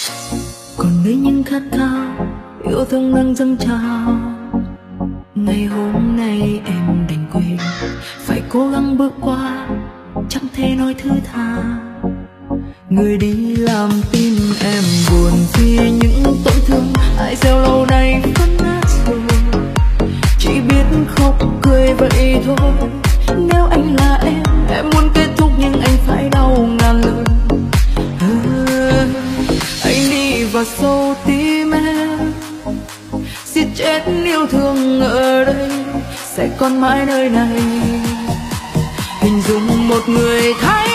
còn đây những khát khao yêu thương đang dâng trào. Ngày hôm nay em đành quên, phải cố gắng bước qua, chẳng thể nói thứ tha. Người đi làm tim em buồn vì những tổn thương ai gieo lâu nay vẫn nát rồi. Chỉ biết khóc cười vậy thôi. Nếu anh là em muốn kết thúc nhưng anh phải đau ngàn lần. Anh đi vào sâu tim em, giết chết yêu thương ở đây, sẽ còn mãi nơi này. Hình dung một người thay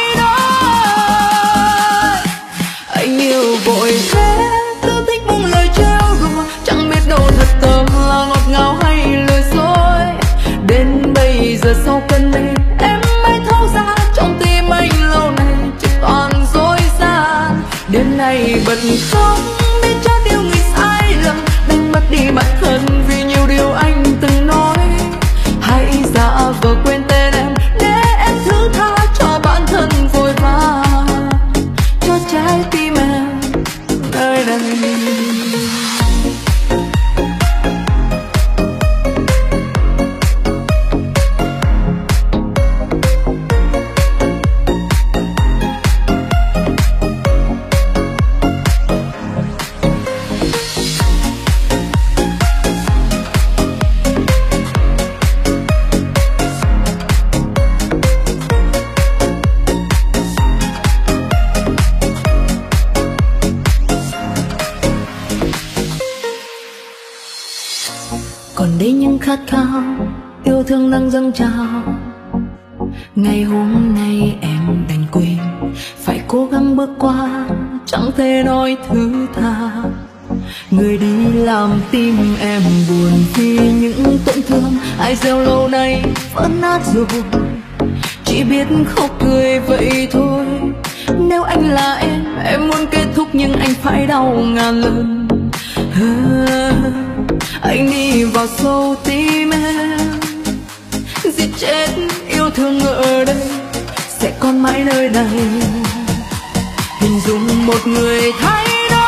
đổi, anh yêu vội thế, cứ thích buông lời trêu đùa, chẳng biết đâu thật tâm là ngọt ngào hay lời dối. Đến bây giờ sau cơn mê em mới thấu ra, trong tim anh lâu nay chỉ toàn dối gian. Đêm nay bật khóc biết cho điều người sai lầm, đánh mất đi bản thân vì nhiều điều anh từng nói. Hãy giả vờ quên tên em để em thứ tha cho bản thân vội vã, cho trái tim em nơi đây. Còn đây những khát khao yêu thương đang dâng trào. Ngày hôm nay em đành quên, phải cố gắng bước qua, chẳng thể nói thứ tha. Người đi làm tim em buồn vì những tổn thương ai gieo lâu nay vẫn nát rồi. Chỉ biết khóc cười vậy thôi. Nếu anh là em muốn kết thúc nhưng anh phải đau ngàn lần. Anh đi vào sâu tim em, giết chết yêu thương ở đây, sẽ còn mãi nơi này. Hình dung một người thay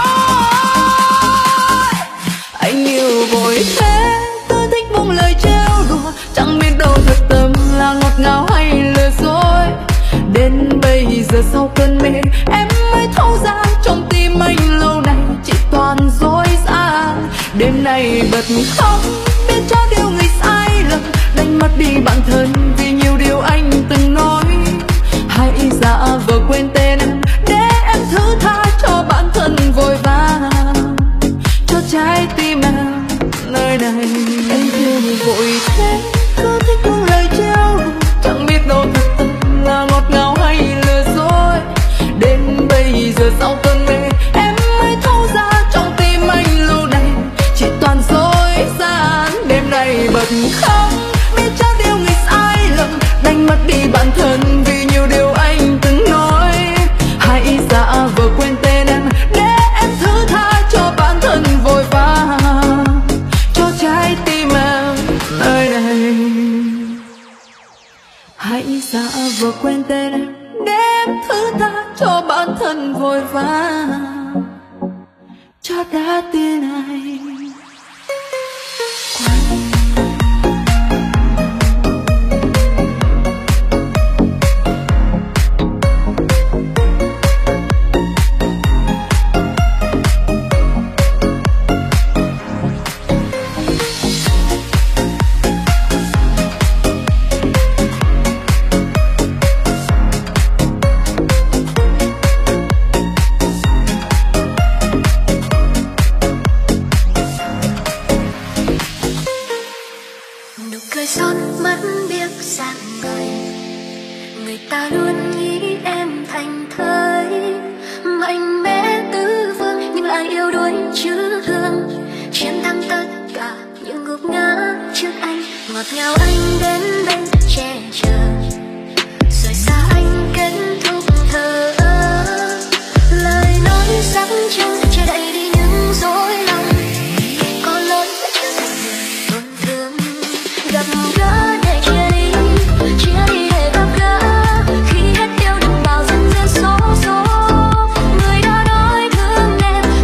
đổi, anh yêu vội thế, cứ thích buông lời trêu đùa, chẳng biết đâu thật tâm là ngọt ngào hay lời dối. Đến bây giờ sau cơn mê em mới thấu ra, trong tim anh lâu nay chỉ toàn dối gian. Đêm nay bật khóc biết cho điều người sai lầm, đánh mất đi bản thân vì nhiều điều anh từng nói. Hãy giả vờ quên tên em để em thứ tha cho bản thân vội vã, cho trái tim em nơi này. Em yêu vội thế, cứ thích buông lời trêu đùa, chẳng biết đâu thật tâm là ngọt ngào hay lừa dối. Đến bây giờ sau cơn mê em mới thấu ra, trong tim anh lâu nay chỉ toàn dối gian. Đêm nay bật khóc biết cho điều người sai lầm, đánh mất đi bản thân vì nhiều điều anh từng nói. Hãy giả vờ quên tên em để em thứ tha cho bản thân vội vã, cho trái tim em nơi này. Hãy giả vờ quên tên em để em thứ tha cho bản thân vội vã, cho trái tim này. Ngọt ngào anh đến bên che chở, rồi xa anh kết thúc thơ. Lời nói sắc trăng che đậy đi những dối lòng, có lỗi đã trở thành người tổn thương. Gặp gỡ để chia đi để gặp gỡ, khi hết yêu đừng bao dần dần số số. Người đã nói thương em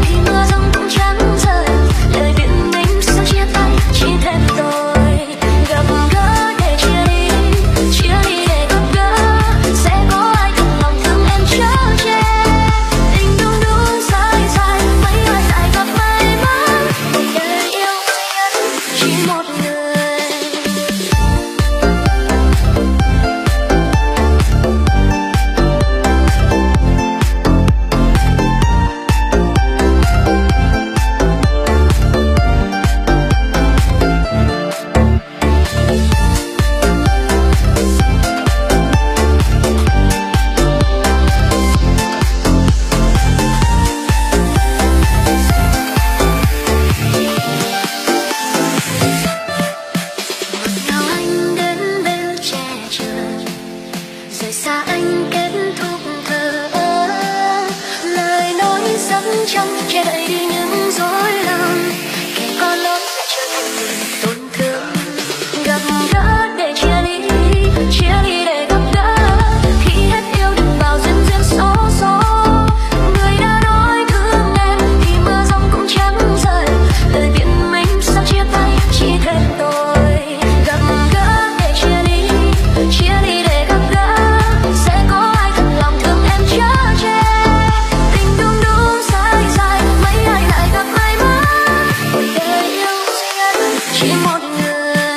trong che đậy đi những dối lầm. Kẻ có lỗi sẽ trở thành người tổn thương. Gặp gỡ để chia ly để gặp gỡ. Khi hết yêu đừng vào duyên duyên số số. Người đã nói thương em thì mưa giông cũng chẳng rơi. Lời biện minh sao chia tay chỉ thêm tôi. Gặp gỡ để chia ly để gặp gỡ. Sẽ có ai thật lòng thương em chở che. Tình đúng đúng sai sai mấy ai lại gặp ai mất. Cuộc đời yêu duy nhất chỉ một người.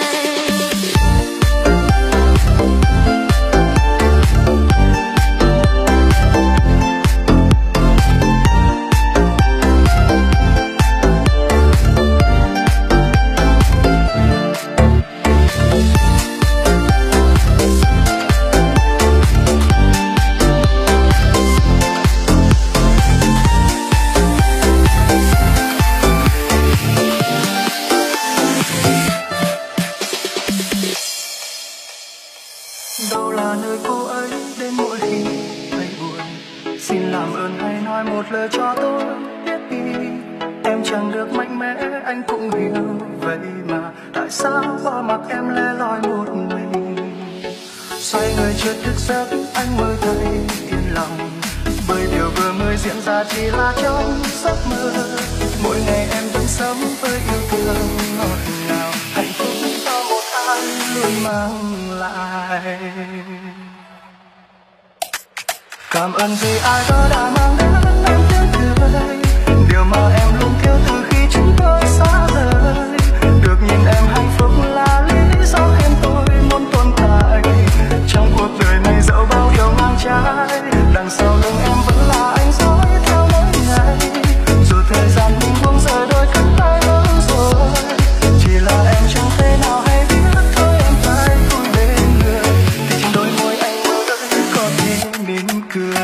Đâu là nơi cô ấy đến mỗi khi thấy buồn. Xin làm ơn hãy nói một lời cho tôi biết đi. Em chẳng được mạnh mẽ anh cũng hiểu. Vậy mà tại sao bỏ mặc em lẻ loi một mình. Xoay người chưa thức giấc anh mới thấy yên lòng. Bởi điều vừa mới diễn ra chỉ là trong giấc mơ. Mỗi ngày em vẫn sống với yêu thương ngọt ngào. Hạnh phúc cho một ai luôn mang lại. Cảm ơn vì ai đó đã mang đến em tiếng cười. Điều mà em luôn thiếu từ khi chúng tôi xa rời. Được nhìn em hạnh phúc là lý do khiến tôi muốn tồn tại. Trong cuộc đời này dẫu bao điều ngang trái, đằng sau lưng em vẫn là anh dõi theo mỗi ngày. Dù thời gian mình buông rời đôi cánh tay lỡ rồi, chỉ là em chẳng thể nào hay biết thôi em phải vui bên người. Thì trên đôi môi anh mơ tới có thể mỉm cười.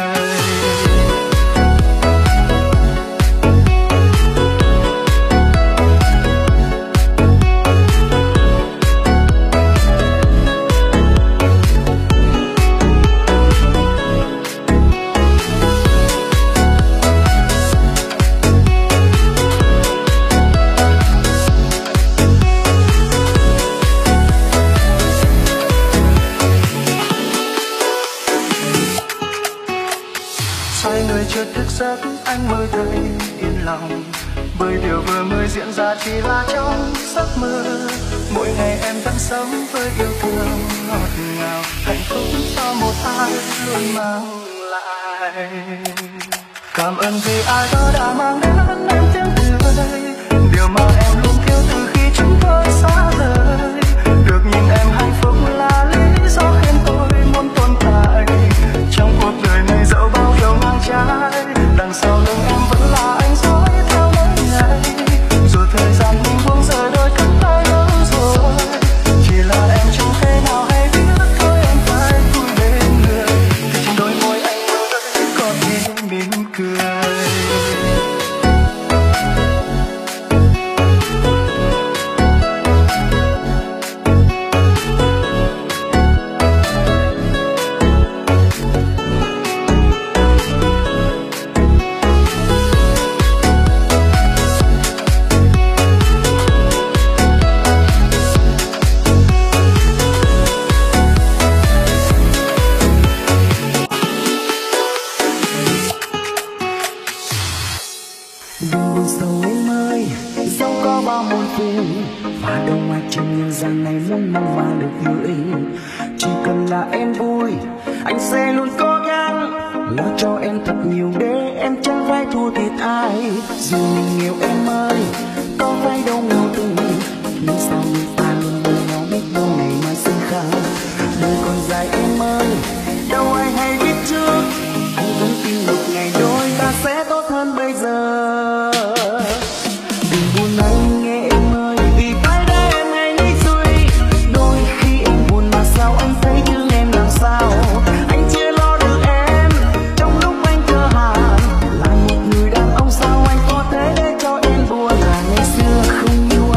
Xoay người chưa thức giấc anh mới thấy yên lòng. Bởi điều vừa mới diễn ra chỉ là trong giấc mơ. Mỗi ngày em vẫn sống với yêu thương ngọt ngào. Hạnh phúc cho một ai luôn mang lại. Cảm ơn vì ai đó đã mang đến em tiếng cười. Điều mà em luôn thiếu từ khi chúng tôi xa rời. Được nhìn em hạnh phúc là lý do khiến tôi muốn tồn tại. Trong cuộc đời này dẫu bao điều ngang trái, đằng sau lưng em vẫn là anh dõi theo mỗi ngày. Dù thời gian mình buông rời đôi cánh tay lỡ rồi, chỉ là em chẳng thể nào hay biết thôi em phải vui bên người. Thì trên đôi môi anh mơ tới có thể mỉm cười. Đừng buồn sầu em ơi, dẫu có bao muôn phiền và đâu ai trên nhân gian này muốn mong mà được gửi. Chỉ cần là em vui, anh sẽ luôn cố gắng lo cho em thật nhiều để em chẳng phải thua thiệt ai. Dù mình nghèo em ơi, có phải đâu nghèo tình, nhưng sao người ta luôn bên nhau biết đâu ngày mai sẽ khác. Đời còn dài em ơi, đâu ai hay biết trước, anh vẫn tin một ngày đôi ta sẽ tốt hơn bây giờ. Đừng buồn anh nghe em ơi, vì phải để em hay nghĩ suy. Đôi khi em buồn mà sao anh thấy thương em làm sao. Anh chưa lo được em trong lúc anh chờ hàng. Là một người đàn ông sao anh có thể để cho em buồn. Là ngày xưa không yêu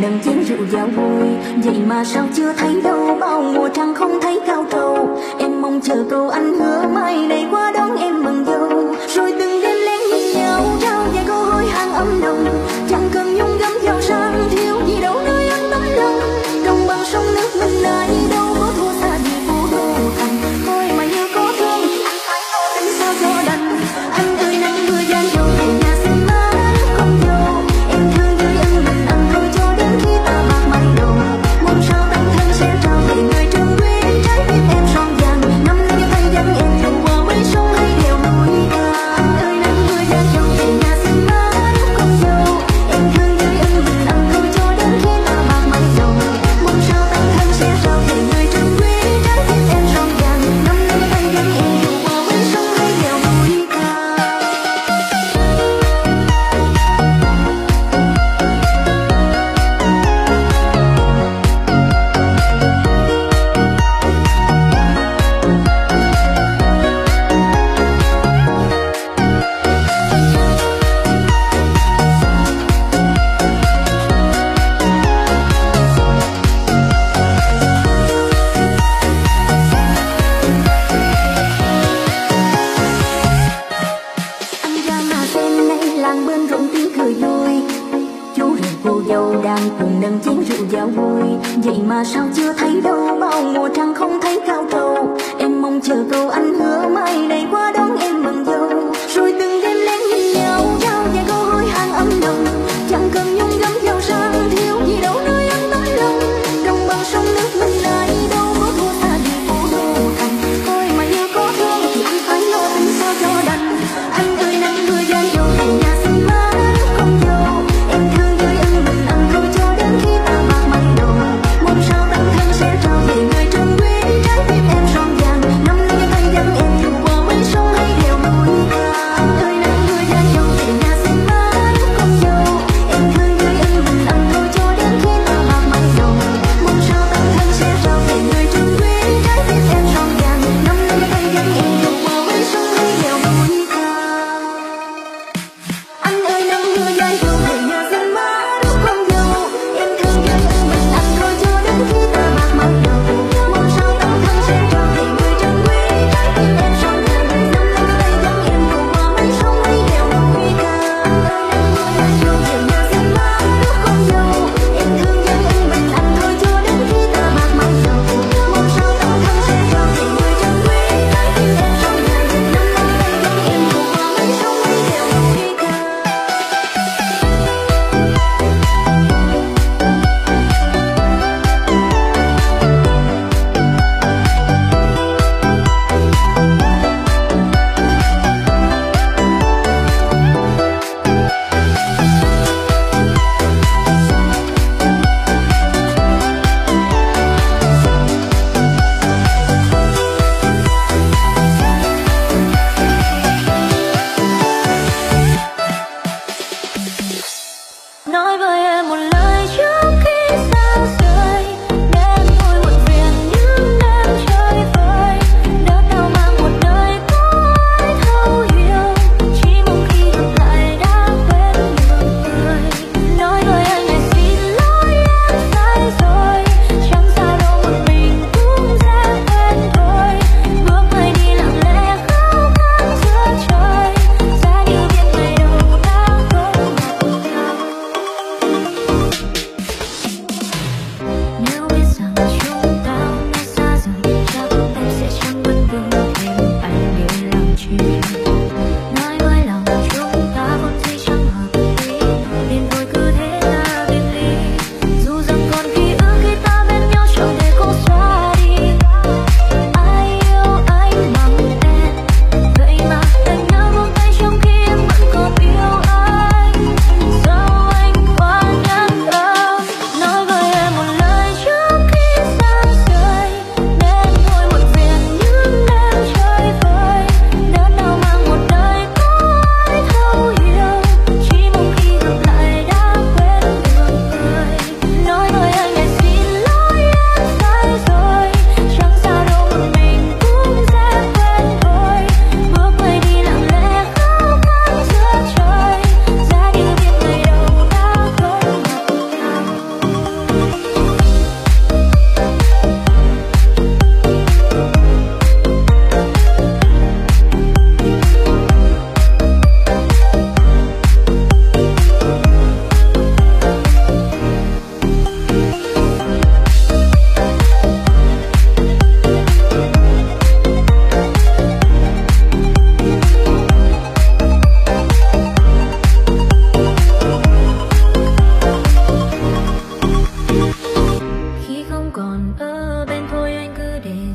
nâng chén rượu giao vui. Vậy mà sao chưa thấy đâu, bao mùa trăng không thấy cao trầu. Em mong chờ câu anh hứa mai này qua đón em mừng dâu. Rồi từng đêm lén nhìn nhau trao vài câu hối hang ấm nồng. Chẳng cần nhung gấm giàu sang thiếu gì đâu nơi anh tấm lòng. Đồng bằng sông nước mình ai đâu có thua xa gì phố đô thành. Thôi mà như có thương thì anh phải lo tính sao cho đành. Anh tươi nắng mưa gian dầu về nhà xin má con dâu. Em thương như em mình ăn thôi cho đến khi ta bạc mây đầu. Mong sao tăng thân sẽ trao về người trường quê trái tim em son vàng. Năm nay tay dẫn em dù qua mấy sông hay đèo núi cao. Anh tươi nắng mưa gian dầu về nhà xin má con dâu. Em thương như em mình ăn thôi cho đến khi ta bạc mây đầu. Mong sao tăng thân sẽ trao về người trường quê trái tim em son vàng. Năm nay tay dẫn em dù qua mấy sông hay đèo núi cao. Anh ra mà xem nay làng bên rộn tiếng cười vui. Chú rể cô dâu đang cùng nâng chén rượu giao vui. Vậy mà sao chưa thấy đâu, bao mùa trăng không thấy cao trầu. Em mong chờ câu anh hứa mai này qua đón em mừng dâu. Rồi từng đêm lén nhìn nhau trao vài câu hối hang ấm nồng. Chẳng cần nhung gấm giàu sang thiếu gì đâu nơi anh tấm lòng. Đồng bằng sông nước mình ai đâu có thua xa gì phố đô thành. Thôi mà như có thương thì anh phải lo tính sao cho đành. Anh tươi nắng mưa gian dầu về nhà xin má con dâu. Em thương như em mình ăn thôi cho đến khi ta bạc mây đầu. Mong sao tăng thân sẽ trao về người trường quê trái tim em son vàng. Năm nay tay dẫn em dù qua mấy sông hay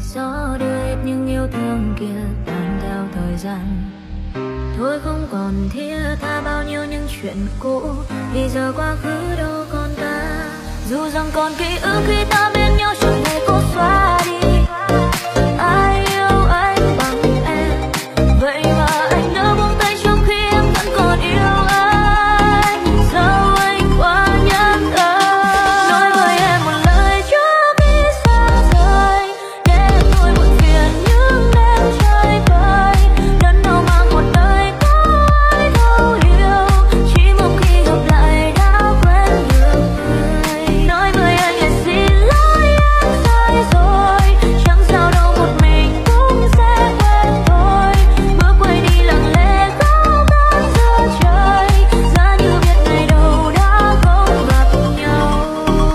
gió đưa hết những yêu thương kia tan theo thời gian. Thôi không còn thiết tha bao nhiêu những chuyện cũ, vì giờ quá khứ đâu còn ta. Dù rằng còn ký ức khi ta bên nhau chẳng thể cố xóa đi. Ai yêu anh bằng em, vậy mà anh đã buông tay trong khi em vẫn còn yêu anh. Sao anh quá nhẫn tâm? Nói với em một lời trước khi xa rời, để em thôi buồn phiền những đêm chơi vơi. Đớn đau mang một đời có ai thấu hiểu, chỉ mong khi gặp lại đã quên được người. Nói với anh là xin lỗi em sai rồi, chẳng sao đâu một mình cũng sẽ quên thôi. Bước quay đi lặng lẽ khóc than giữa trời, giá như biết ngày đầu đã không gặp nhau.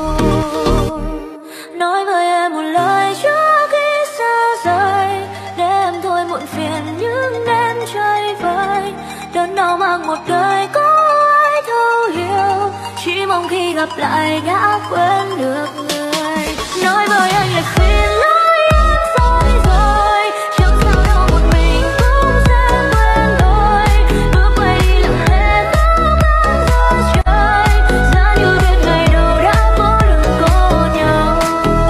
Nói với em một lời trước khi xa rời, để em thôi muộn phiền những đêm chơi vơi. Đớn đau mang một đời có ai thấu hiểu, chỉ mong khi gặp lại đã quên được người. Nói với anh là xin lỗi em sai rồi, chẳng sao đâu một mình cũng sẽ quên thôi. Bước quay đi lặng lẽ khóc than giữa trời, giá như biết ngày đầu đã có được có nhau.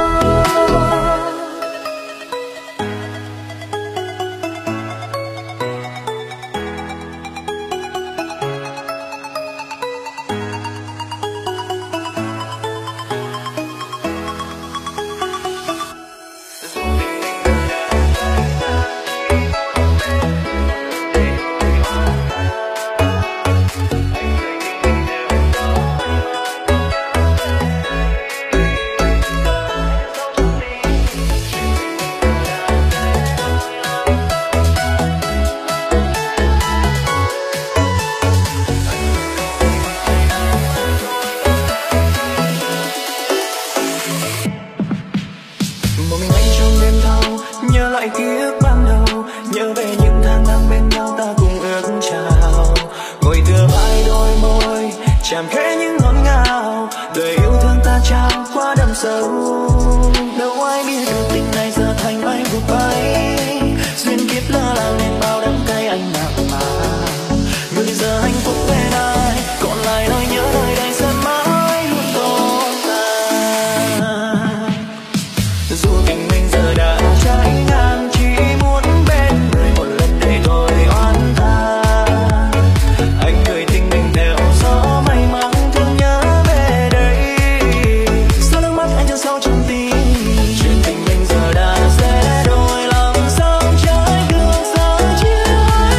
Một mình anh trong đêm thâu, nhớ lại ký ức ban đầu, nhớ về những tháng năm bên nhau ta cùng ước chào. Ngồi tựa vai đôi môi, chạm khẽ những ngọt ngào, đời yêu thương ta trao qua đậm sâu. Đâu ai biết được tình này giờ thành bay vụt bay, duyên kiếp lỡ làng nên bao đắng cay anh nặng mà. Người giờ hạnh phúc bên ai, còn lại nỗi nhớ nơi đây sẽ mãi luôn tồn tại. Dù tình mình giờ đã trái ngang, chỉ muốn bên người một lần để thôi oán tha. Anh cười tình mình theo gió may mắn thương nhớ về đây. Sao nước mắt anh chân sâu trong tim, chuyện tình mình giờ đã sẽ đôi lòng sóng trái gương sáng chiếu.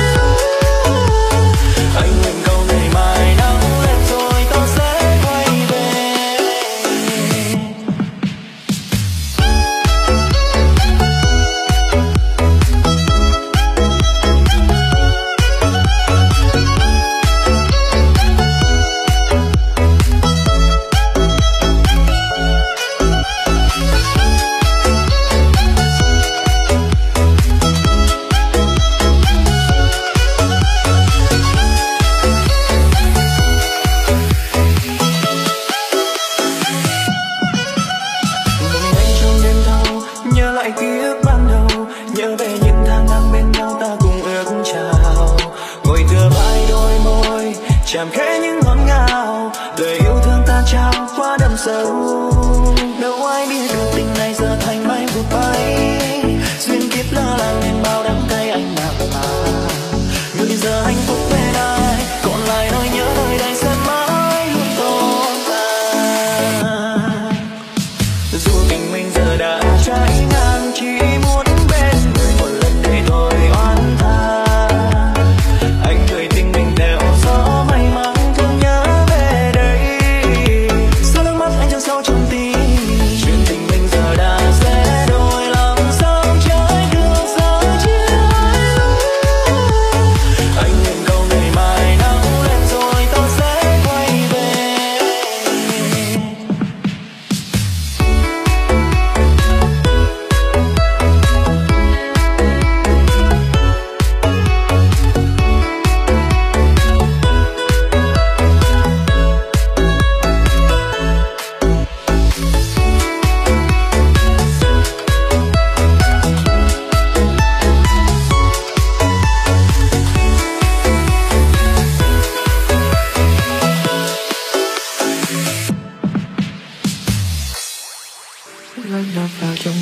Anh nguyện câu ngày mai nắng lên rồi ta sẽ quay về. Một mình anh trong đêm thâu, nhớ lại ký ức ban đầu, nhớ về những tháng năm bên nhau ta cùng ước chào. Ngồi tựa vai đôi môi, chạm khẽ những ngọt ngào, đời yêu thương ta trao qua đậm sâu. Đâu ai biết được tình này giờ thành bay vụt bay, duyên kiếp lỡ làng nên bao đắng cay anh nặng mà. Người giờ hạnh phúc bên ai, còn lại nỗi nhớ nơi đây sẽ mãi luôn tồn tại. Dù tình mình giờ đã trái ngang, chỉ muốn bên người một lần để thôi oán tha. Anh cười tình mình theo gió may mắn thương nhớ về đây. Sao nước mắt anh chân sâu trong tim, chuyện tình mình giờ đã sẽ đôi lòng sóng trái gương sáng chiếu. Anh nguyện câu ngày mai nắng lên rồi ta sẽ quay về.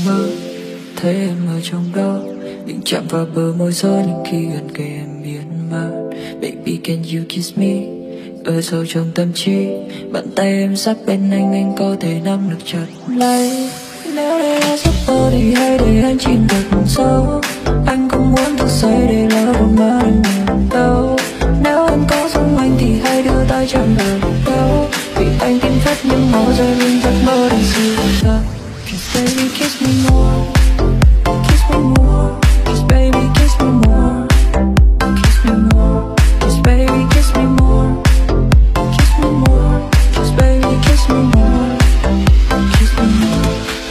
mơ thấy em ở trong đó, định chạm vào bờ môi gió nhưng khi gần kề em biến mất. Baby can you kiss me ở sâu trong tâm trí, bàn tay em sát bên anh có thể nắm được chặt lấy. Nếu đây là giấc mơ thì hãy để anh chìm thật sâu, anh cũng muốn thức dậy để lỡ một mơ anh nhìn đâu. Nếu em có giống anh thì hãy đưa tay chạm vào đâu, vì anh tin phép những màu rơi lên giấc mơ đang siêu thật. Just baby kiss me more, kiss me more, just baby kiss me more, kiss me more, just baby kiss me more, kiss me more, just baby kiss me more, kiss me more.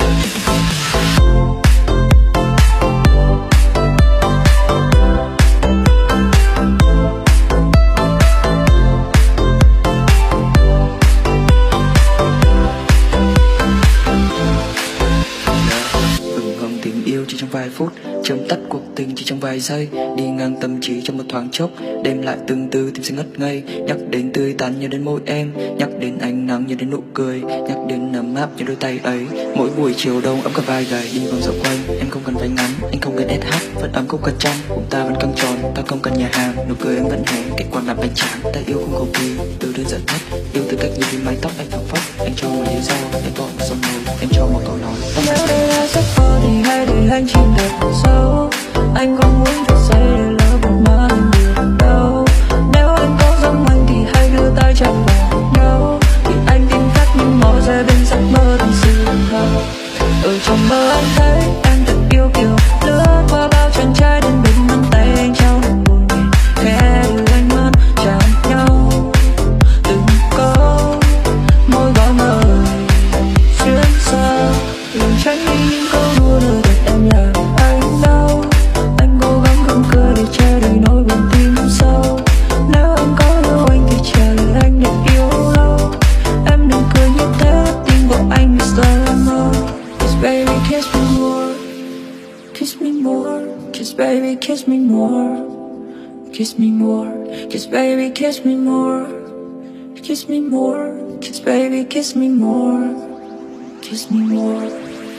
Chỉ trong vài phút, chấm tắt cuộc tình chỉ trong vài giây, đi ngang tâm trí trong một thoáng chốc, đêm lại từng từ tim sẽ ngất ngây. Nhắc đến tươi tắn nhớ đến môi em, nhắc đến ánh nắng nhớ đến nụ cười, nhắc đến ấm áp nhớ đôi tay ấy. Mỗi buổi chiều đông ấm cả vai gầy, đi vòng dạo quanh, em không cần váy ngắn, anh không cần SH, vẫn ấm không cần chăn, bụng ta vẫn căng tròn, ta không cần nhà hàng, nụ cười em vẫn hé, cảnh quan làm anh chán. Ta yêu không cầu kỳ, từ đơn giản nhất, yêu từ cách nhìn đến mái tóc anh phẳng phất, anh cho một lý do, em bỏ một dòng môi, em cho một câu nói. Nếu đây là giấc mơ thì hãy để anh chìm thật sâu, anh không muốn thức dậy để lỡ một mơ anh được đâu. Nếu em có giống anh thì hãy đưa tay chạm vào nhau, vì anh tin khắc những màu rơi bên giấc mơ thành sự thật. Ở trong mơ anh thấy em thật yêu kiều, lướt qua bao chân trái đến bên nắm tay anh trao buồn nhẹ, khẽ đưa anh mơn chạm nhau từng câu môi gọi mời xuyên xa, đừng tránh đi những câu đùa đưa thật em làm anh đau. Anh cố gắng không cười để che đi nỗi buồn tim sâu, nếu em có yêu anh thì trả lời anh được yêu lâu. Em đừng cười như thế, tim của anh bị sờ mơ. Just baby kiss me more, kiss me more, just baby kiss me more, kiss me more, just baby kiss me more, kiss me more, just baby kiss me more, kiss me more.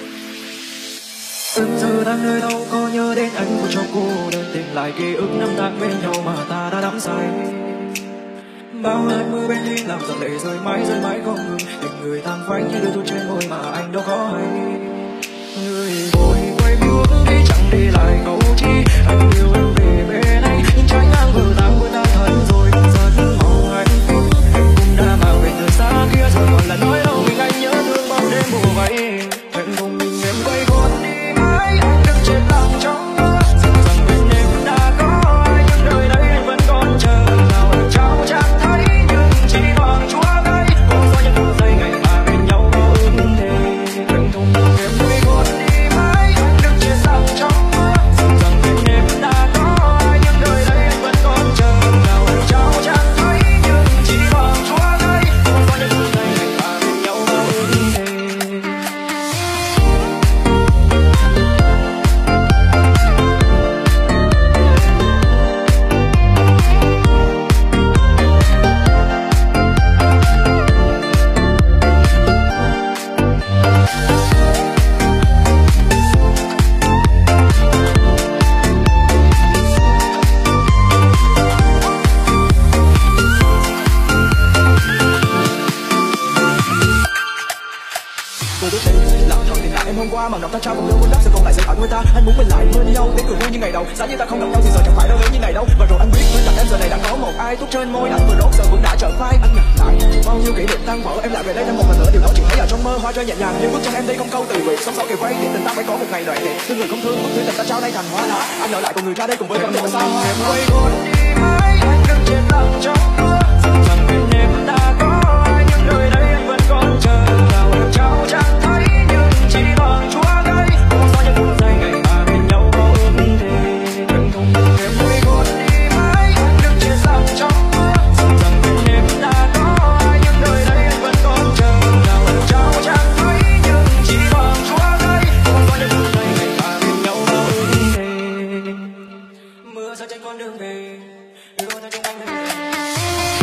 Từng giờ đang nơi đâu có nhớ đến anh của cho cô đơn, tìm lại ký ức năm tháng bên nhau mà ta đã đắm say. Bao hạt mưa bên đi làm dòng lệ rơi mãi không ngừng, tình người tàn phanh như đôi thuốc trên môi mà anh đâu có hay. Người vội quay bước đi chẳng để lại câu chi, anh yêu em về bên anh nhưng trái ngang vừa ta thân rồi. Dần mong hạnh phúc anh cũng đã mang về từ xa kia rồi, còn là nói đâu mình anh nhớ thương bao đêm mùa vây. Hẹn cùng mình em quay gót đi mãi, anh đứng chết lòng trong mơ, rằng bên em đã có ai nhưng đời đây anh vẫn còn chờ. Nào anh trao chẳng thấy nhưng chỉ bằng chúa gây, có do những phút giây ngày mà bên nhau có ước thề. Hẹn cùng mình em quay gót đi mãi, anh đứng chết lòng trong mơ, rằng bên em đã có ai nhưng đời đây anh vẫn còn chờ. Nào anh trao chẳng thấy nhưng chỉ bằng chúa gây, có do những phút giây ngày mà bên nhau có ước thề. Cô bước đến lặng thầm tìm lại em hôm qua, màn đọc ta trao cùng đôi muốn đáp sẽ còn lại sẽ ở người ta. Anh muốn mình lại bên nhau để cười vui như ngày đầu, giá như ta không gặp nhau thì giờ chẳng phải đâu lớn như ngày đâu. Và rồi anh biết bên cạnh em giờ này đã có một ai, thuốc trên môi anh vừa đốt giờ vẫn đã trở phai. Anh nhặt lại bao nhiêu kỷ niệm tan vỡ, em lại về đây thêm một lần nữa, điều đó chỉ thấy là trong mơ. Hoa rơi nhẹ nhàng nhưng bước chân em đây không câu từ biệt, sống sau kề quay thì tình ta phải có một ngày đoạn tuyệt. Thương người không thương, bức thư tình ta trao đây thành hoa lá, anh ở lại cùng người ra đây cùng với con đường xa hoa. Em quay gót đi mãi, anh đứng chết lòng trong mơ, rằng bên em đã có ai nhưng đời đây anh vẫn còn chờ. Nào em trao chẳng thấy nhưng chỉ bằng chúa gây, có do những phút giây ngày mà bên nhau có ước thề. Hẹn cùng mình em quay gót đi mãi, anh đứng chết lòng trong mơ, rằng bên em đã có ai nhưng đời đây anh vẫn còn chờ. Nào em trao chẳng thấy nhưng chỉ bằng chúa gây, có do những phút giây ngày mà bên nhau có ước thề. Mưa rơi trên con đường về, đưa theo chúng anh về.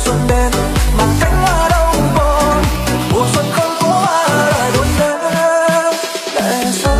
xuân đến mà cánh hoa đâu còn, mùa xuân không có hoa lại buồn đến để xa.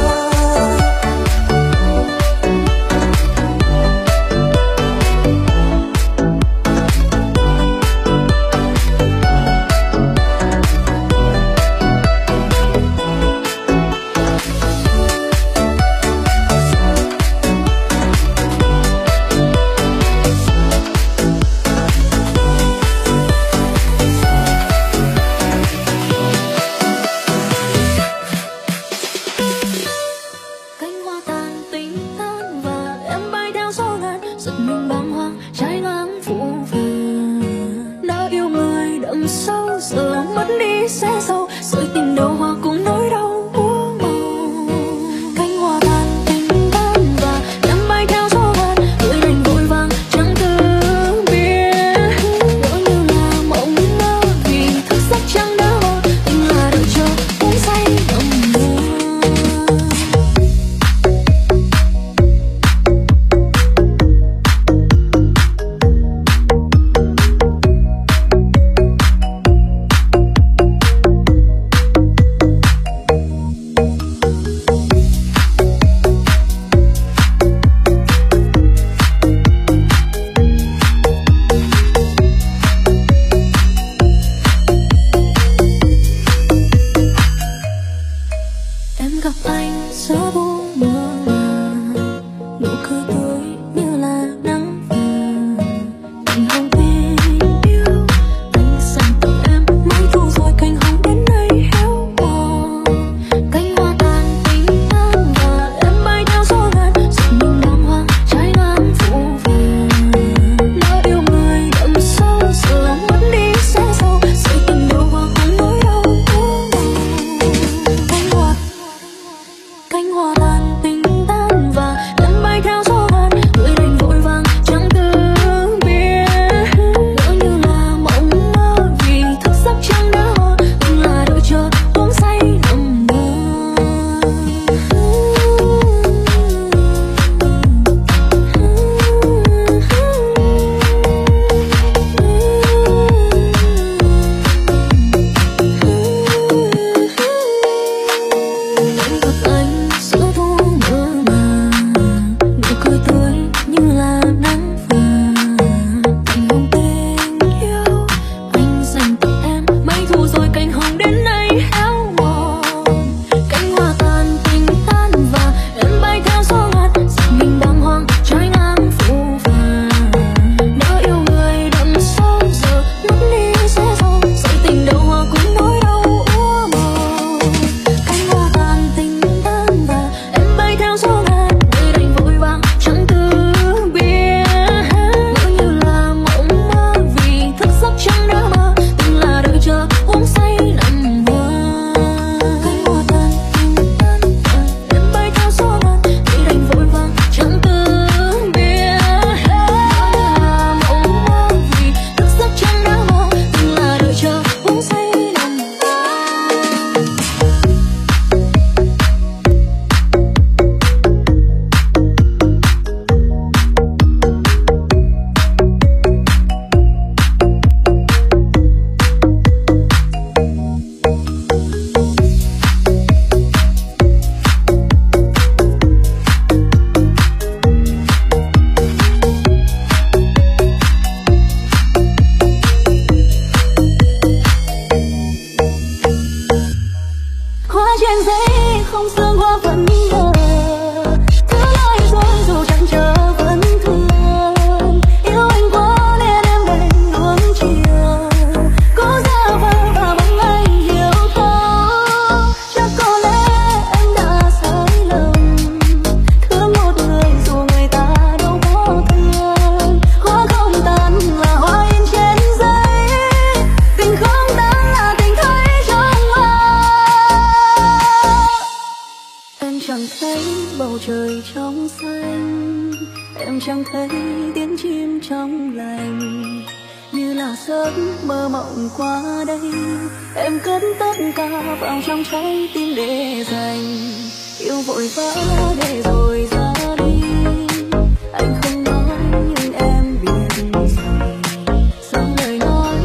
chẳng thấy tiếng chim trong lành, như là giấc mơ mộng qua đây. Em cất tất cả vào trong trái tim để dành, yêu vội vã để rồi ra đi. Anh không nói nhưng em biết rồi, rằng lời nói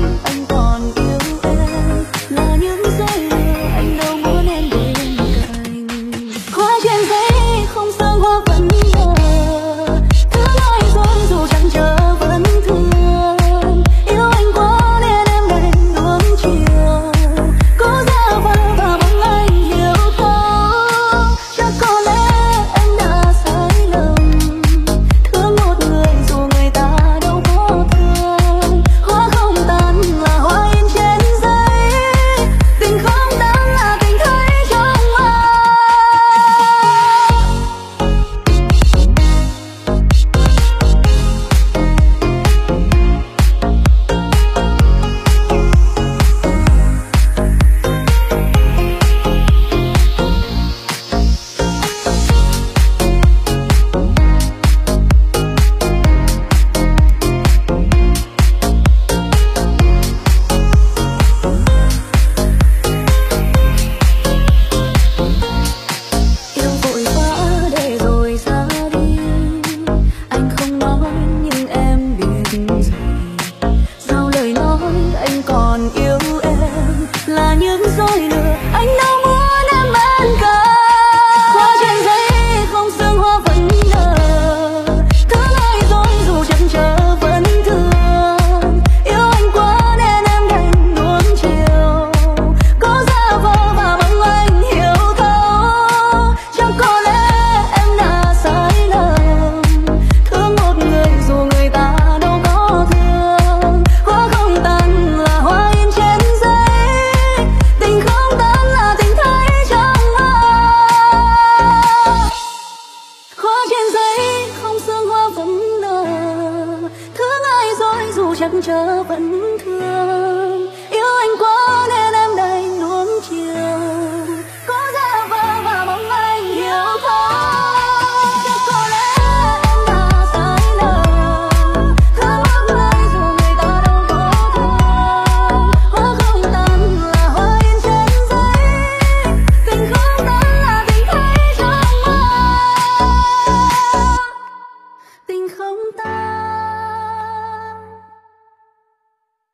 còn yêu em là những dối lừa, anh đâu muốn em bên cạnh. Hoa trên giấy không sương hoa vẫn nở, thương ai dối dù chẳng chờ vẫn thương. Yêu anh quá nên em đành nuông chiều, có giả vờ và mong anh hiểu thấu. Chẳng có lẽ em đã sai lầm, thương một người dù người ta đâu có thương. Hoa không tàn là hoa in trên giấy, tình không tàn là tình thấy trong mơ. Hoa trên giấy không sương hoa vẫn nở, thương ai dối dù chẳng chờ vẫn thương. Yêu anh quá nên em đành nuông chiều, có giả vờ và mong anh hiểu thấu. Chắc có lẽ em đã sai lầm, thương một người dù người ta đâu có thương. Hoa không tàn là hoa in trên giấy, tình không tàn là tình thấy trong mơ. Tình không tàn